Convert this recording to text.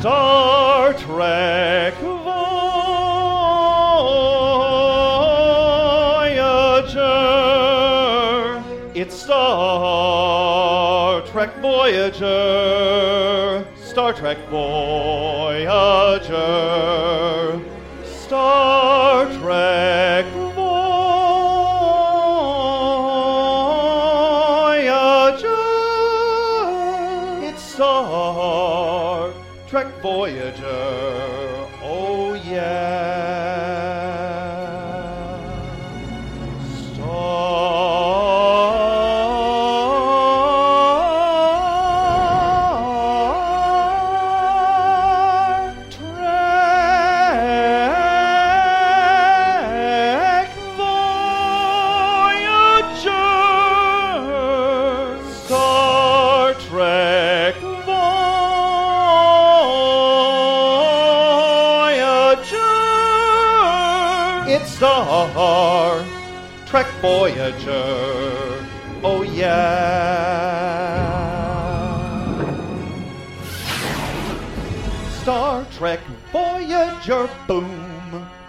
Star Trek Voyager. It's Star Trek Voyager. Star Trek Voyager. Star Trek Voyager. It's Star Trek Voyager. Oh yeah. Star Trek Voyager. Star Trek Voyager. It's Star Trek Voyager. Oh yeah. Star Trek Voyager, boom.